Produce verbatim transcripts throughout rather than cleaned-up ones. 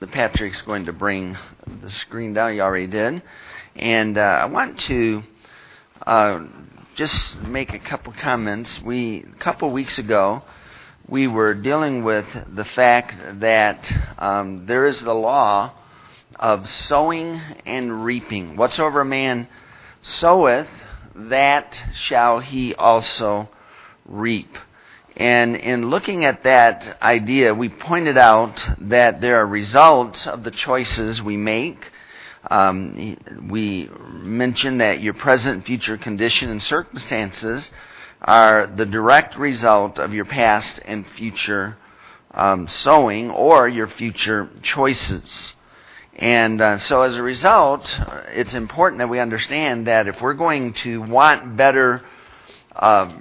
Patrick's going to bring the screen down. He already did. And uh, I want to uh, just make a couple comments. We a couple weeks ago, we were dealing with the fact that um, there is the law of sowing and reaping. Whatsoever a man soweth, that shall he also reap. And in looking at that idea, we pointed out that there are results of the choices we make. Um, we mentioned that your present, future condition and circumstances are the direct result of your past and future um, sowing or your future choices. And uh, so as a result, it's important that we understand that if we're going to want better uh,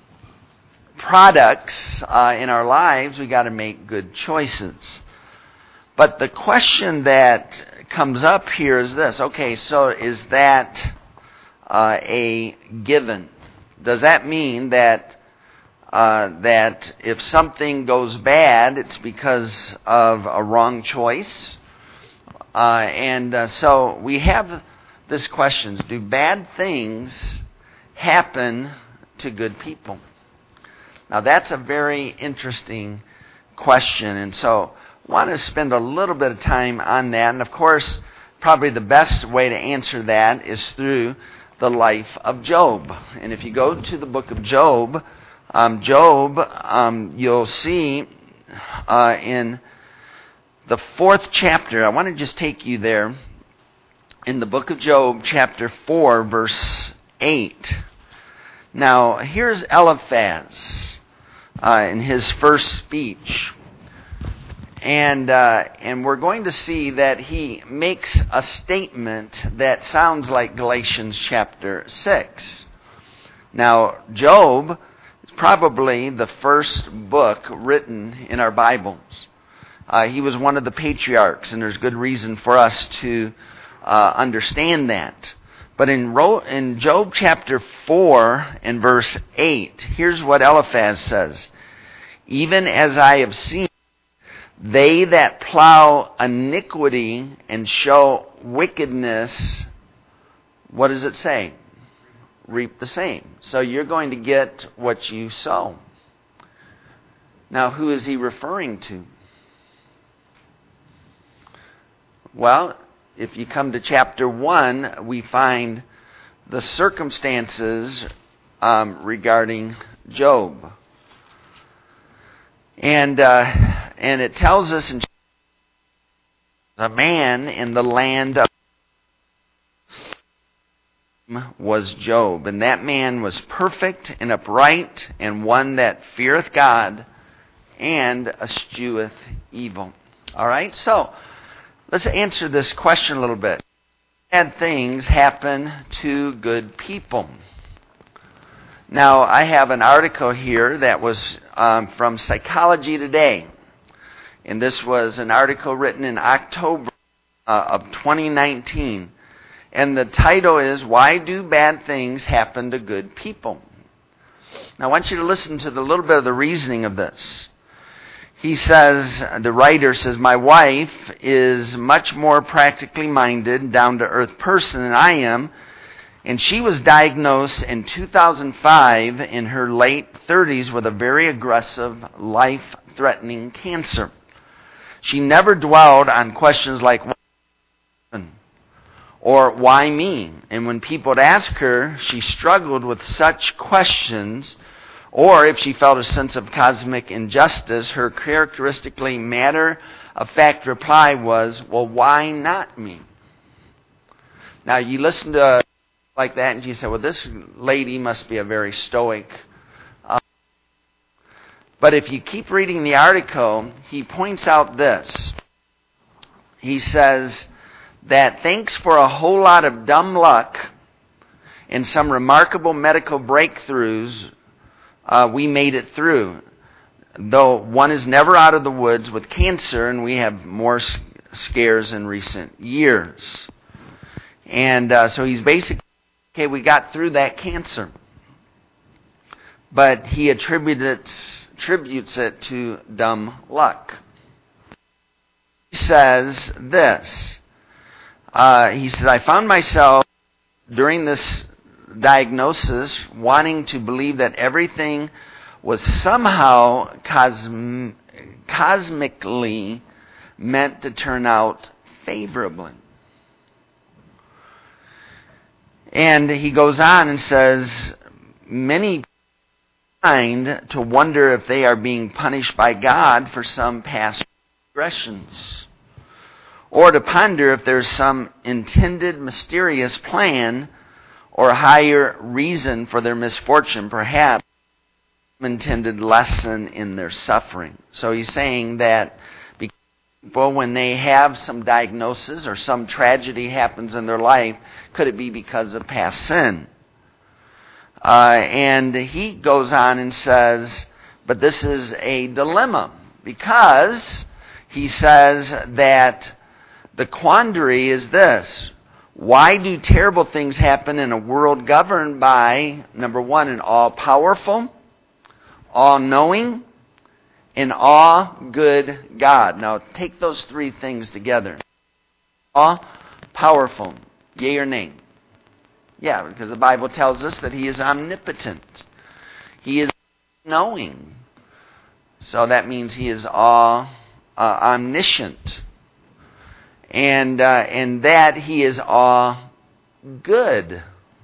products uh, in our lives, we got to make good choices. But the question that comes up here is this: okay, so is that uh, a given? Does that mean that uh, that if something goes bad, it's because of a wrong choice? Uh, and uh, so we have this question: do bad things happen to good people? Now, that's a very interesting question, and so I want to spend a little bit of time on that. And, of course, probably the best way to answer that is through the life of Job. And if you go to the book of Job, um, Job, um, you'll see uh, in the fourth chapter, I want to just take you there, in the book of Job, chapter four, verse eight. Now, here's Eliphaz uh, in his first speech. And uh, and we're going to see that he makes a statement that sounds like Galatians chapter six. Now, Job is probably the first book written in our Bibles. Uh, he was one of the patriarchs, and there's good reason for us to uh, understand that. But in, Ro- in Job chapter four and verse eight, here's what Eliphaz says: even as I have seen, they that plow iniquity and show wickedness, what does it say? Reap the same. So you're going to get what you sow. Now, who is he referring to? Well, if you come to chapter one, we find the circumstances um, regarding Job. And uh, and it tells us in a man in the land of was Job, and that man was perfect and upright, and one that feareth God and escheweth evil. All right, so let's answer this question a little bit. Bad things happen to good people. Now, I have an article here that was um, from Psychology Today. And this was an article written in October uh, of twenty nineteen. And the title is, Why Do Bad Things Happen to Good People? Now, I want you to listen to the little bit of the reasoning of this. He says, the writer says, my wife is much more practically minded, down-to-earth person than I am. And she was diagnosed in two thousand five in her late thirties with a very aggressive, life-threatening cancer. She never dwelled on questions like, why or why me? And when people would ask her, she struggled with such questions. Or if she felt a sense of cosmic injustice, her characteristically matter-of-fact reply was, well, why not me? Now, you listen to like that, and you say, well, this lady must be a very stoic. Uh, but if you keep reading the article, he points out this. He says that thanks for a whole lot of dumb luck and some remarkable medical breakthroughs, uh, we made it through. Though one is never out of the woods with cancer, and we have more scares in recent years. And uh, so he's basically, okay, we got through that cancer. But he attributes, attributes it to dumb luck. says this. Uh, he said, I found myself during this diagnosis wanting to believe that everything was somehow cosm- cosmically meant to turn out favorably. And he goes on and says, many find to wonder if they are being punished by God for some past transgressions, or to ponder if there's some intended mysterious plan or higher reason for their misfortune, perhaps some intended lesson in their suffering. So he's saying that people, when they have some diagnosis or some tragedy happens in their life, could it be because of past sin? Uh, and he goes on and says, but this is a dilemma, because he says that the quandary is this: why do terrible things happen in a world governed by, number one, an all-powerful, all-knowing, and all-good God? Now, take those three things together. All-powerful, yea or nay? Yeah, because the Bible tells us that He is omnipotent. He is knowing. So that means He is all uh, omniscient. And, uh, and that He is all good.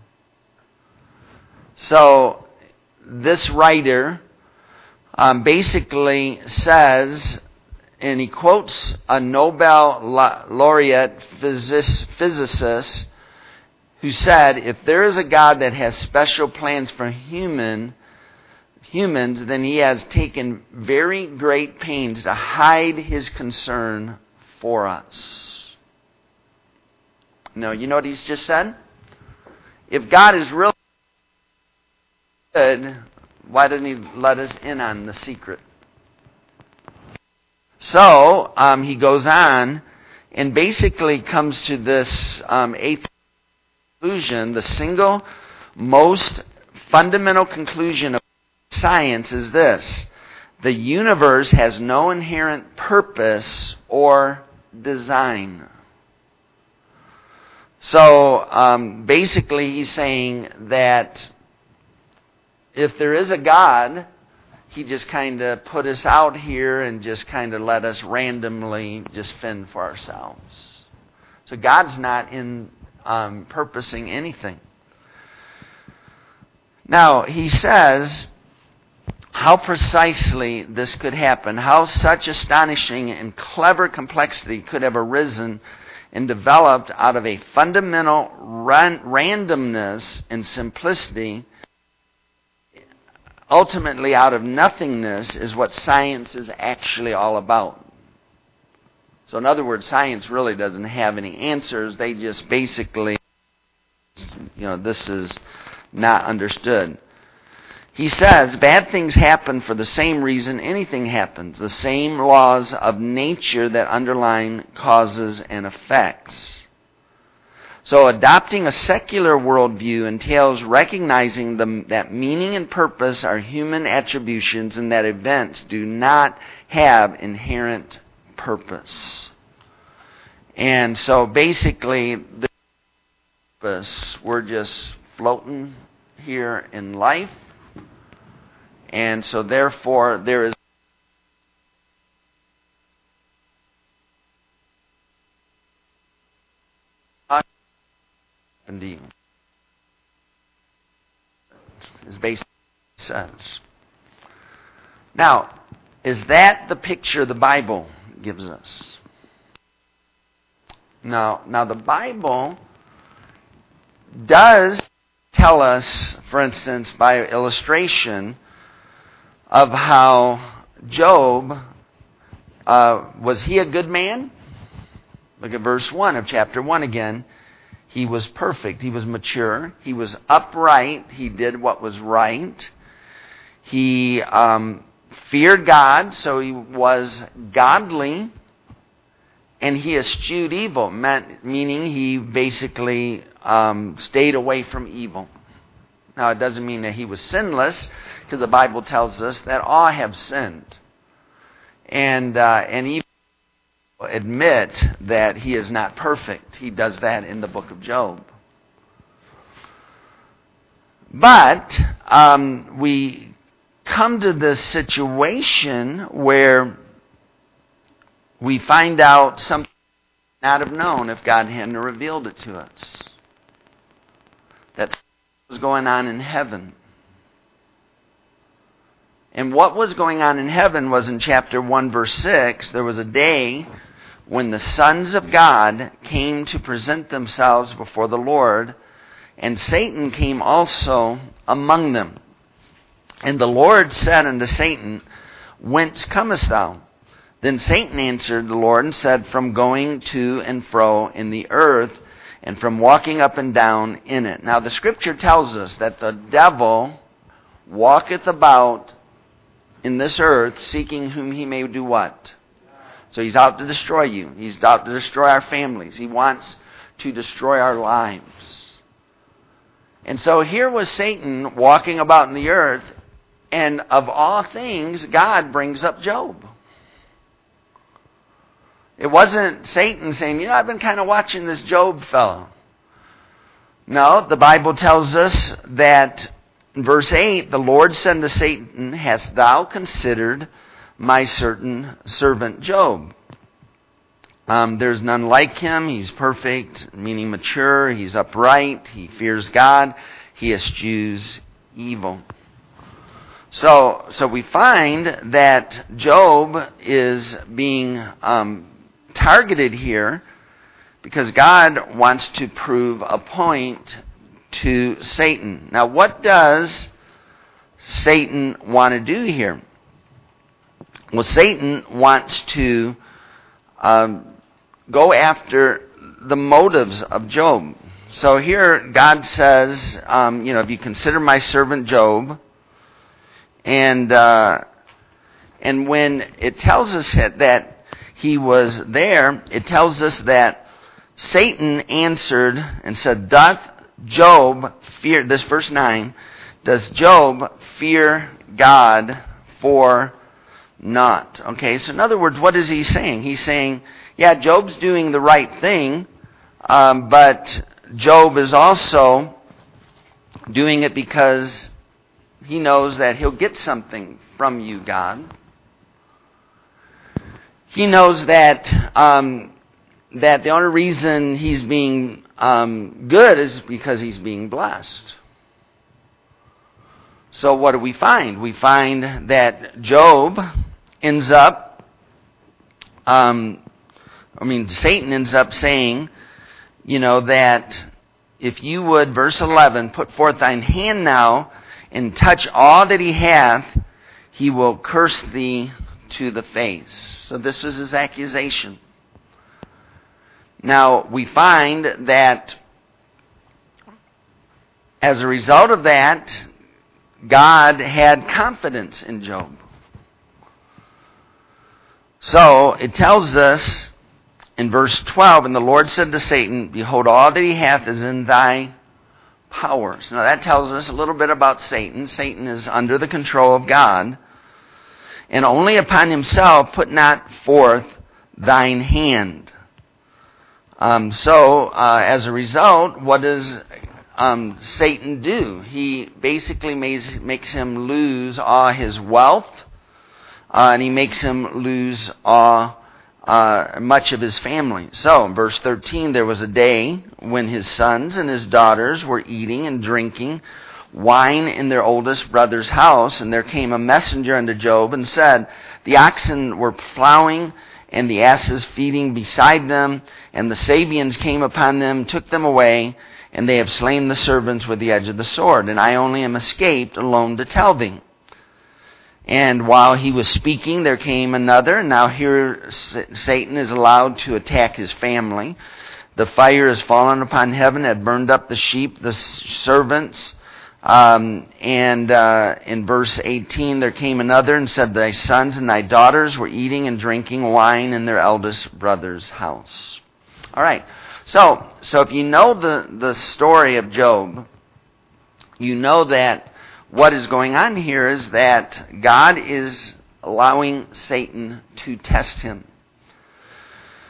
So this writer um, basically says, and he quotes a Nobel laureate physic- physicist who said, if there is a God that has special plans for human humans, then He has taken very great pains to hide His concern for us. No, you know what he's just said? If God is really good, why doesn't He let us in on the secret? So, um, he goes on and basically comes to this um, eighth conclusion. The single most fundamental conclusion of science is this: the universe has no inherent purpose or design. So um, basically he's saying that if there is a God, He just kind of put us out here and just kind of let us randomly just fend for ourselves. So God's not in um, purposing anything. Now, he says how precisely this could happen, how such astonishing and clever complexity could have arisen and developed out of a fundamental ran- randomness and simplicity, ultimately out of nothingness, is what science is actually all about. So in other words, science really doesn't have any answers. They just basically, you know, this is not understood. He says, bad things happen for the same reason anything happens, the same laws of nature that underline causes and effects. So adopting a secular worldview entails recognizing the, that meaning and purpose are human attributions and that events do not have inherent purpose. And so basically, the purpose, we're just floating here in life. And so therefore, there is is basically says. Now, is that the picture the Bible gives us? Now, now the Bible does tell us, for instance, by illustration, of how Job, uh, was he a good man? Look at verse one of chapter one again. He was perfect. He was mature. He was upright. He did what was right. He um, feared God, so he was godly. And he eschewed evil, meant, meaning he basically um, stayed away from evil. Now, it doesn't mean that he was sinless, because the Bible tells us that all have sinned. And uh, and even admit that he is not perfect. He does that in the book of Job. But um, we come to this situation where we find out something we would not have known if God hadn't revealed it to us. That's what was going on in heaven. And what was going on in heaven was in chapter one, verse six, there was a day when the sons of God came to present themselves before the Lord, and Satan came also among them. And the Lord said unto Satan, Whence comest thou? Then Satan answered the Lord and said, From going to and fro in the earth, and from walking up and down in it. Now the scripture tells us that the devil walketh about in this earth, seeking whom he may do what? So he's out to destroy you. He's out to destroy our families. He wants to destroy our lives. And so here was Satan walking about in the earth, and of all things, God brings up Job. It wasn't Satan saying, you know, I've been kind of watching this Job fellow. No, the Bible tells us that in verse eight, the Lord said to Satan, Hast thou considered my certain servant Job? Um, there's none like him. He's perfect, meaning mature. He's upright. He fears God. He eschews evil. So, so we find that Job is being um, targeted here because God wants to prove a point to Satan. Now, what does Satan want to do here? Well, Satan wants to um, go after the motives of Job. So here God says, um, you know, if you consider my servant Job, and uh, and when it tells us that he was there, it tells us that Satan answered and said, Doth Job fear, this verse nine, does Job fear God for naught? Okay, so in other words, what is he saying? He's saying, yeah, Job's doing the right thing, um, but Job is also doing it because he knows that he'll get something from you, God. He knows that um, that the only reason he's being um, good is because he's being blessed. So what do we find? We find that Job ends up, um, I mean, Satan ends up saying, you know, that if you would, verse eleven, put forth thine hand now and touch all that he hath, he will curse thee to the face. So this is his accusation. Now, we find that as a result of that, God had confidence in Job. So, it tells us in verse twelve, And the Lord said to Satan, Behold, all that he hath is in thy powers. Now that tells us a little bit about Satan. Satan is under the control of God. And only upon himself put not forth thine hand. Um, so, uh, as a result, what does um, Satan do? He basically makes, makes him lose all his wealth. Uh, and he makes him lose all Uh, much of his family. So, in verse thirteen, there was a day when his sons and his daughters were eating and drinking wine in their oldest brother's house, and there came a messenger unto Job and said, The oxen were plowing and the asses feeding beside them, and the Sabeans came upon them, took them away, and they have slain the servants with the edge of the sword, and I only am escaped alone to tell thee. And while he was speaking, there came another. Now here Satan is allowed to attack his family. The fire has fallen upon heaven, had burned up the sheep, the servants. Um, and uh, in verse eighteen, there came another and said, Thy sons and thy daughters were eating and drinking wine in their eldest brother's house. All right. So, so if you know the, the story of Job, you know that what is going on here is that God is allowing Satan to test him.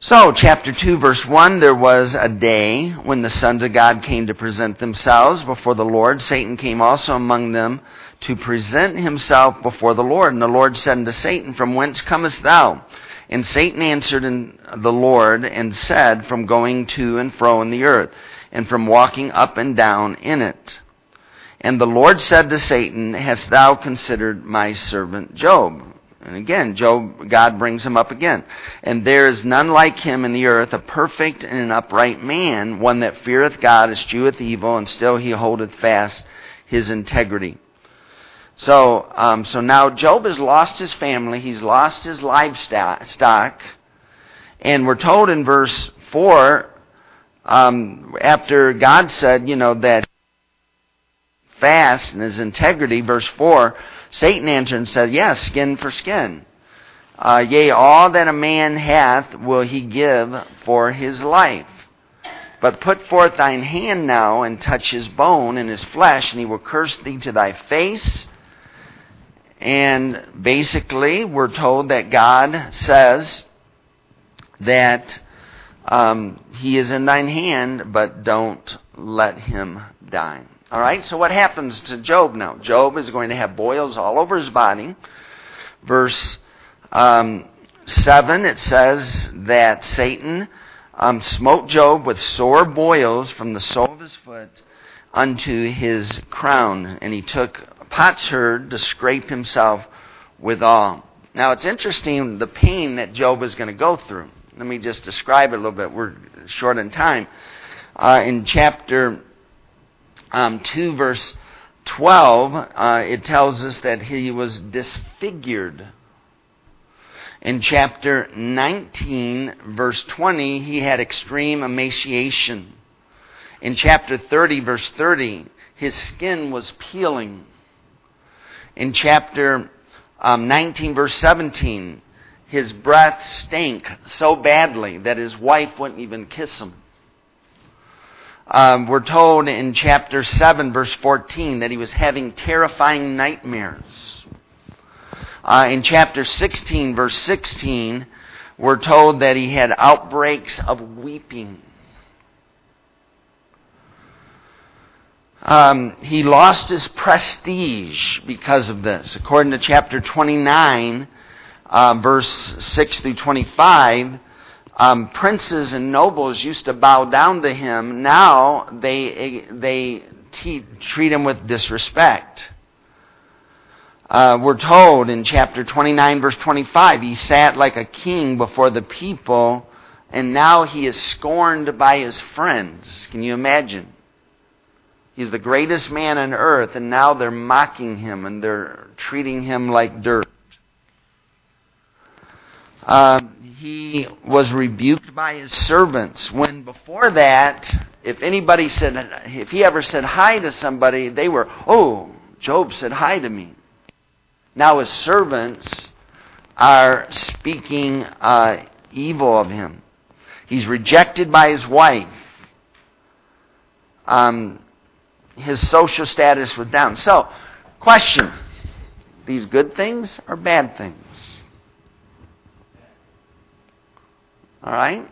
So, chapter two, verse one, there was a day when the sons of God came to present themselves before the Lord. Satan came also among them to present himself before the Lord. And the Lord said unto Satan, From whence comest thou? And Satan answered the Lord and said, From going to and fro in the earth, and from walking up and down in it. And the Lord said to Satan, Hast thou considered my servant Job? And again, Job, God brings him up again. And there is none like him in the earth, a perfect and an upright man, one that feareth God, escheweth evil, and still he holdeth fast his integrity. So, um, so now Job has lost his family, he's lost his livestock, and we're told in verse four, um, after God said, you know, that fast and his integrity, verse four, Satan answered and said, Yes, skin for skin. Uh, yea, all that a man hath will he give for his life. But put forth thine hand now, and touch his bone and his flesh, and he will curse thee to thy face. And basically, we're told that God says that um, he is in thine hand, but don't let him die. All right, so what happens to Job now? Job is going to have boils all over his body. Verse um, seven, it says that Satan um, smote Job with sore boils from the sole of his foot unto his crown, and he took a potsherd to scrape himself withal. Now, it's interesting the pain that Job is going to go through. Let me just describe it a little bit. We're short on time. Uh, in chapter Um, two, verse twelve, uh, it tells us that he was disfigured. In chapter nineteen, verse twenty, he had extreme emaciation. In chapter thirty, verse thirty, his skin was peeling. In chapter um, nineteen, verse seventeen, his breath stank so badly that his wife wouldn't even kiss him. Um, we're told in chapter seven, verse fourteen, that he was having terrifying nightmares. Uh, in chapter sixteen, verse sixteen, we're told that he had outbreaks of weeping. Um, he lost his prestige because of this. According to chapter twenty-nine, uh, verse six through twenty-five, Um, princes and nobles used to bow down to him. Now they they te- treat him with disrespect. Uh, we're told in chapter twenty-nine, verse twenty-five, he sat like a king before the people, and now he is scorned by his friends. Can you imagine? He's the greatest man on earth, and now they're mocking him and they're treating him like dirt. Uh, he was rebuked by his servants, when before that, if anybody said, if he ever said hi to somebody, they were, oh, Job said hi to me. Now his servants are speaking uh, evil of him. He's rejected by his wife. Um, his social status was down. So, question, these good things or bad things? All right?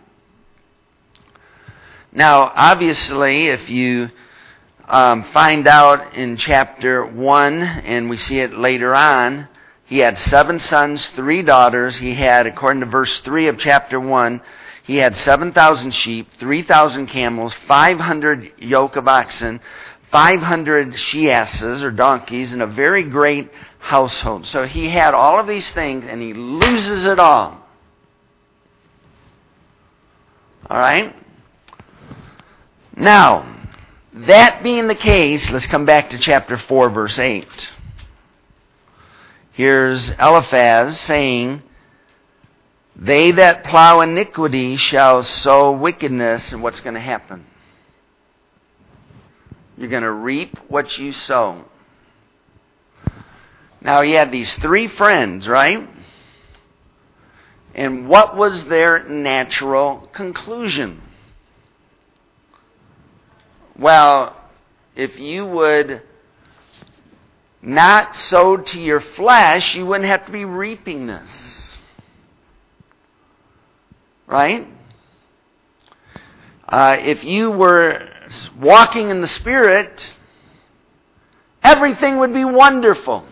Now, obviously, if you um, find out in chapter one, and we see it later on, he had seven sons, three daughters. He had, according to verse three of chapter one, he had seven thousand sheep, three thousand camels, five hundred yoke of oxen, five hundred she-asses or donkeys, and a very great household. So he had all of these things, and he loses it all. All right? Now, that being the case, let's come back to chapter four, verse eight. Here's Eliphaz saying, They that plow iniquity shall sow wickedness. And what's going to happen? You're going to reap what you sow. Now, he had these three friends, right? And what was their natural conclusion? Well, if you would not sow to your flesh, you wouldn't have to be reaping this. Right? Uh, if you were walking in the Spirit, everything would be wonderful.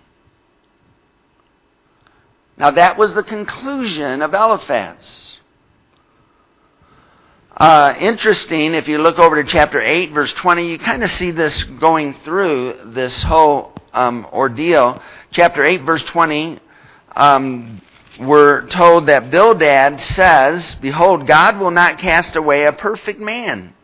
Now that was the conclusion of Eliphaz. Uh, interesting, if you look over to chapter eight, verse twenty, you kind of see this going through this whole um, ordeal. Chapter eight, verse twenty, um, we're told that Bildad says, "Behold, God will not cast away a perfect man,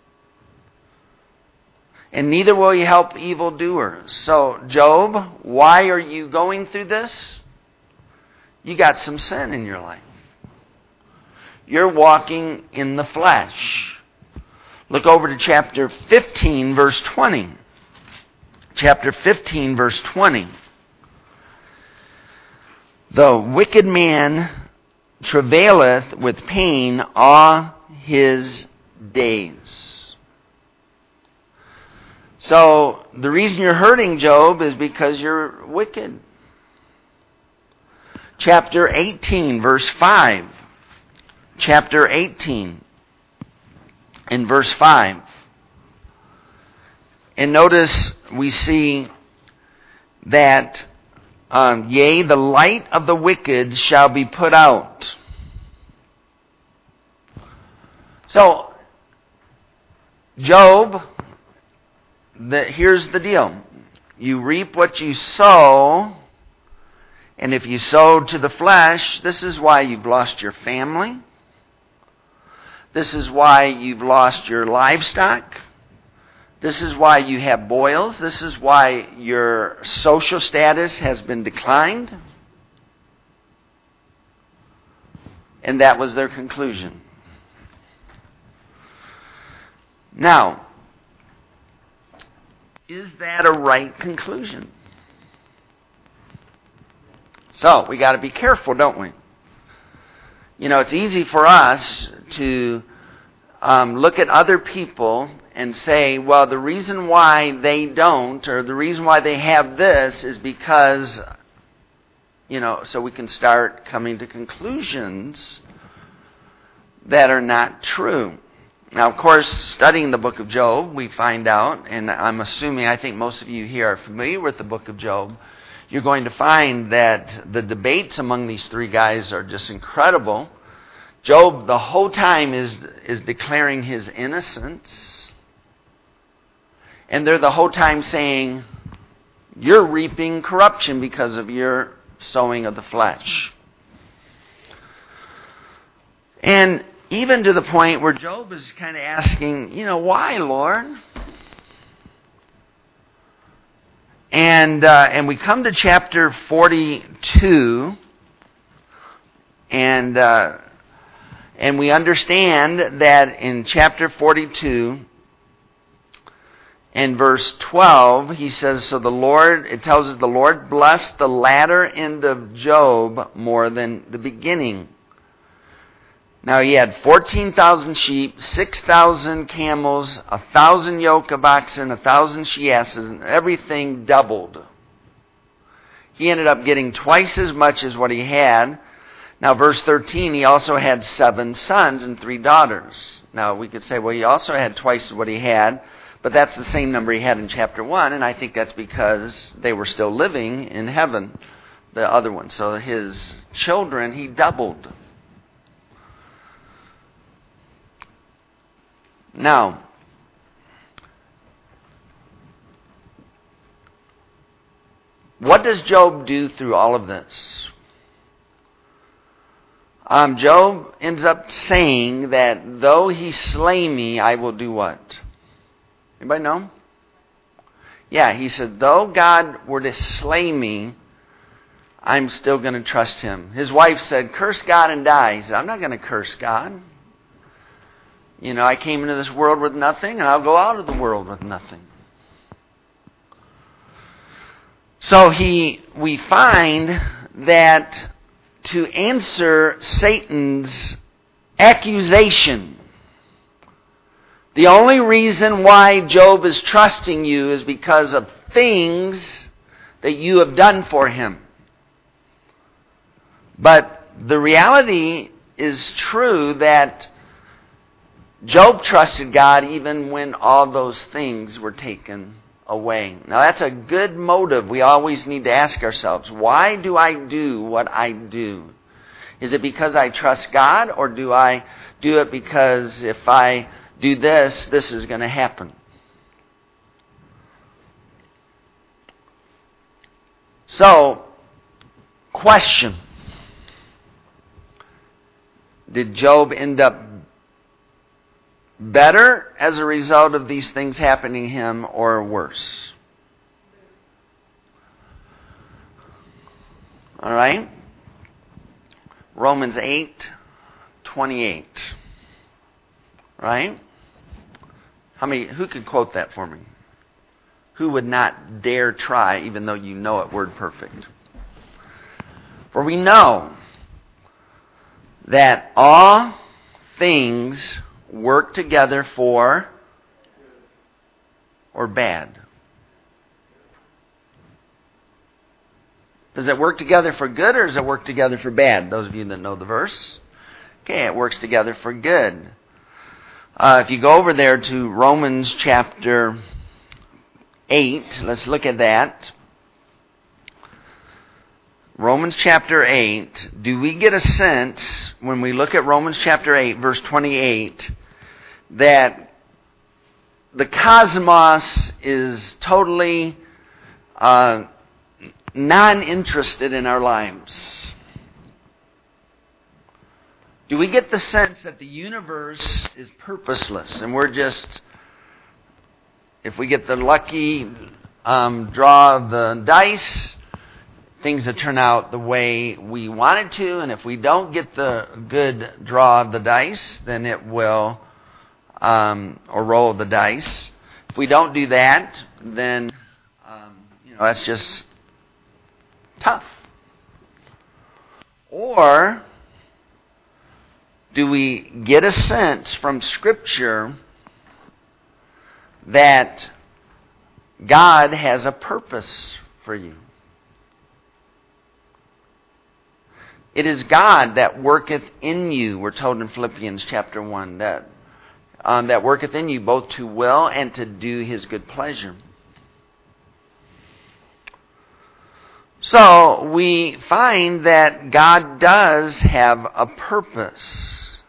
and neither will he help evildoers." So, Job, why are you going through this? You got some sin in your life. You're walking in the flesh. Look over to chapter fifteen, verse twenty. Chapter fifteen, verse twenty. The wicked man travaileth with pain all his days. So, the reason you're hurting, Job, is because you're wicked. Chapter eighteen, verse five. Chapter eighteen, in verse five. And notice we see that, um, yea, the light of the wicked shall be put out. So, Job, the, here's the deal. You reap what you sow, and if you sow to the flesh, this is why you've lost your family. This is why you've lost your livestock. This is why you have boils. This is why your social status has been declined. And that was their conclusion. Now, is that a right conclusion? So, we got to be careful, don't we? You know, it's easy for us to um, look at other people and say, well, the reason why they don't, or the reason why they have this is because, you know, so we can start coming to conclusions that are not true. Now, of course, studying the book of Job, we find out, and I'm assuming, I think most of you here are familiar with the book of Job, you're going to find that the debates among these three guys are just incredible. Job, the whole time, is, is declaring his innocence. And they're the whole time saying, you're reaping corruption because of your sowing of the flesh. And even to the point where Job is kind of asking, you know, why, Lord? And uh, and we come to chapter forty-two, and uh, and we understand that in chapter forty-two, in verse twelve, he says, so the Lord, it tells us the Lord blessed the latter end of Job more than the beginning. Now he had fourteen thousand sheep, six thousand camels, a thousand yoke of oxen, a thousand she-asses, and everything doubled. He ended up getting twice as much as what he had. Now verse thirteen, he also had seven sons and three daughters. Now we could say, well, he also had twice what he had, but that's the same number he had in chapter one, and I think that's because they were still living in heaven, the other one. So his children, he doubled. Now, what does Job do through all of this? Um, Job ends up saying that though he slay me, I will do what? Anybody know? Yeah, he said, though God were to slay me, I'm still going to trust him. His wife said, curse God and die. He said, I'm not going to curse God. You know, I came into this world with nothing, and I'll go out of the world with nothing. So he, we find that to answer Satan's accusation, the only reason why Job is trusting you is because of things that you have done for him. But the reality is true that Job trusted God even when all those things were taken away. Now that's a good motive. We always need to ask ourselves, why do I do what I do? Is it because I trust God, or do I do it because if I do this, this is going to happen? So, question. Did Job end up better as a result of these things happening to him, or worse? All right? Romans eight twenty-eight. Right? How many, who could quote that for me? Who would not dare try, even though you know it word perfect? For we know that all things work together for or bad. Does it work together for good, or does it work together for bad? Those of you that know the verse. Okay, it works together for good. Uh, if you go over there to Romans chapter eight, let's look at that. Romans chapter eight, do we get a sense when we look at Romans chapter eight, verse twenty-eight, that the cosmos is totally uh, non-interested in our lives? Do we get the sense that the universe is purposeless and we're just, if we get the lucky um, draw of the dice, things that turn out the way we wanted to, and if we don't get the good draw of the dice, then it will, um, or roll of the dice. If we don't do that, then um, you know that's just tough. Or do we get a sense from Scripture that God has a purpose for you? It is God that worketh in you, we're told in Philippians chapter one, that um, that worketh in you both to will and to do His good pleasure. So we find that God does have a purpose.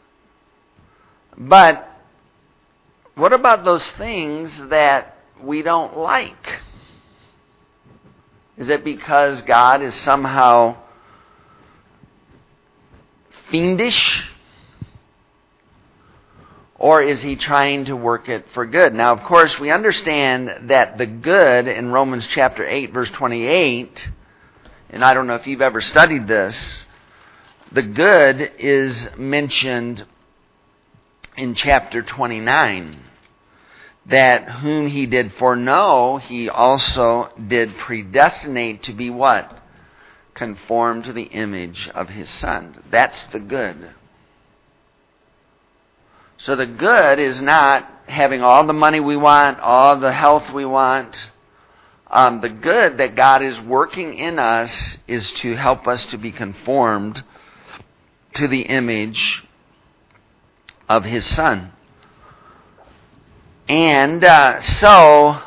But what about those things that we don't like? Is it because God is somehow fiendish? Or is He trying to work it for good? Now, of course, we understand that the good in Romans chapter eight, verse twenty-eight, and I don't know if you've ever studied this, the good is mentioned in chapter twenty-nine. That whom He did foreknow, He also did predestinate to be what? Conformed to the image of His Son. That's the good. So the good is not having all the money we want, all the health we want. Um, the good that God is working in us is to help us to be conformed to the image of His Son. And uh, so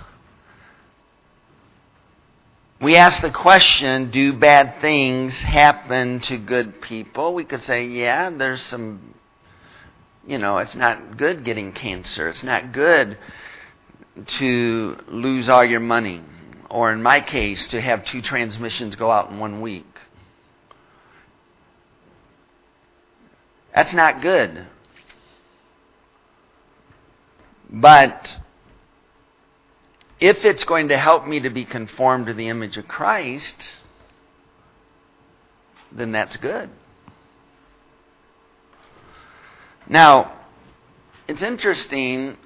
we ask the question, do bad things happen to good people? We could say, yeah, there's some, you know, it's not good getting cancer. It's not good to lose all your money. Or in my case, to have two transmissions go out in one week. That's not good. But if it's going to help me to be conformed to the image of Christ, then that's good. Now, it's interesting,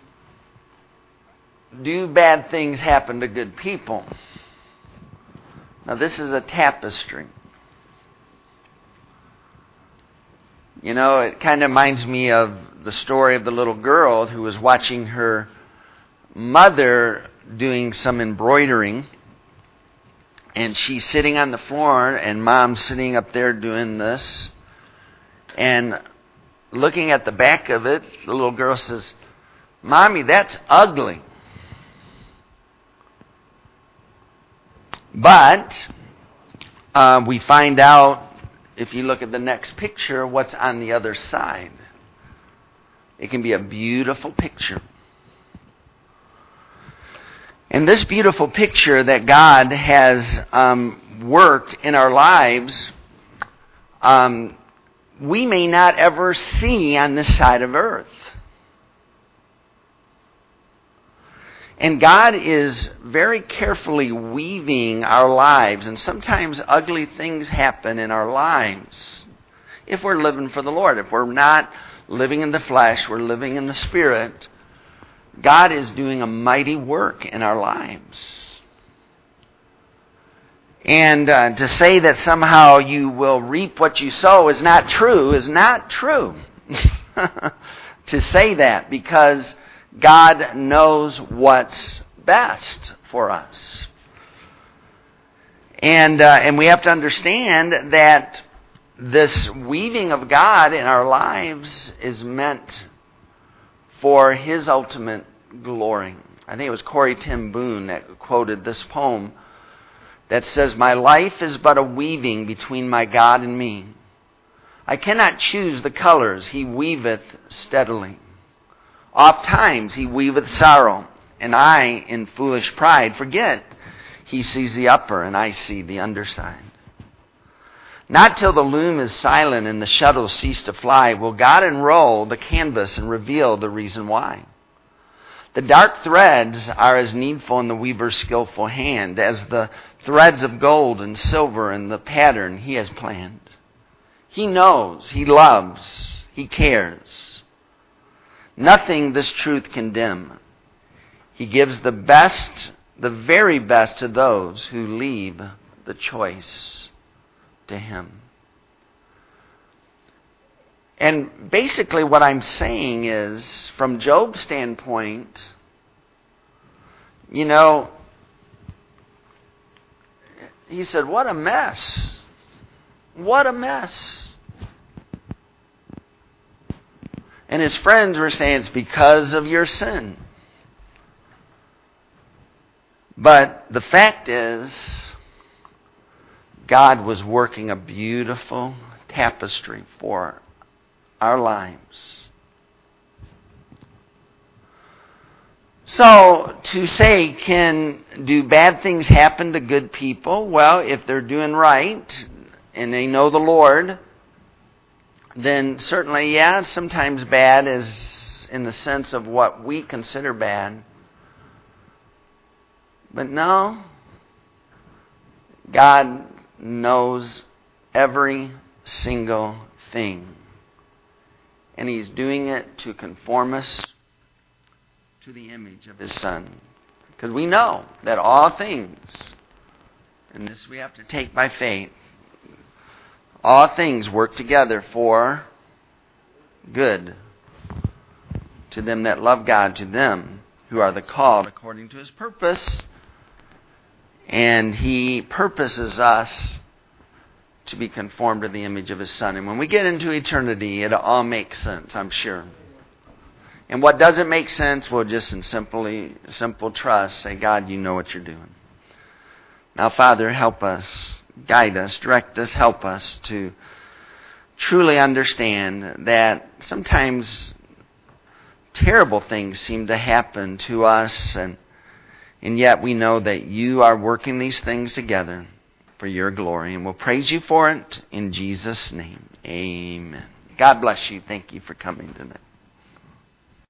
do bad things happen to good people? Now, this is a tapestry. You know, it kind of reminds me of the story of the little girl who was watching her mother doing some embroidering, and she's sitting on the floor, and mom's sitting up there doing this, and looking at the back of it, the little girl says, "Mommy, that's ugly." But uh, we find out, if you look at the next picture, what's on the other side. It can be a beautiful picture. And this beautiful picture that God has um, worked in our lives, um, we may not ever see on this side of earth. And God is very carefully weaving our lives, and sometimes ugly things happen in our lives if we're living for the Lord. If we're not living in the flesh, we're living in the Spirit, God is doing a mighty work in our lives. And uh, to say that somehow you will reap what you sow is not true, is not true. To say that, because God knows what's best for us. And uh, and we have to understand that this weaving of God in our lives is meant for His ultimate glory. I think it was Corrie ten Boom that quoted this poem that says, "My life is but a weaving between my God and me. I cannot choose the colors He weaveth steadily. Oft times He weaveth sorrow, and I, in foolish pride, forget He sees the upper, and I see the underside. Not till the loom is silent and the shuttles cease to fly will God unroll the canvas and reveal the reason why. The dark threads are as needful in the weaver's skillful hand as the threads of gold and silver in the pattern He has planned. He knows, He loves, He cares. Nothing this truth can dim. He gives the best, the very best to those who leave the choice to Him." And basically what I'm saying is, from Job's standpoint, you know, he said, "What a mess. What a mess." And his friends were saying, "It's because of your sin." But the fact is, God was working a beautiful tapestry for our lives. So, to say, can do bad things happen to good people? Well, if they're doing right and they know the Lord, then certainly, yeah, sometimes bad is in the sense of what we consider bad. But no, God knows every single thing. And He's doing it to conform us to the image of His Son. Because we know that all things, and this we have to take by faith, all things work together for good to them that love God, to them who are the called according to His purpose. And He purposes us to be conformed to the image of His Son. And when we get into eternity, it all makes sense, I'm sure. And what doesn't make sense, we'll just in simply, simple trust say, "God, You know what You're doing." Now, Father, help us, guide us, direct us, help us to truly understand that sometimes terrible things seem to happen to us, and and yet we know that You are working these things together for Your glory. And we'll praise You for it in Jesus' name. Amen. God bless you. Thank you for coming tonight.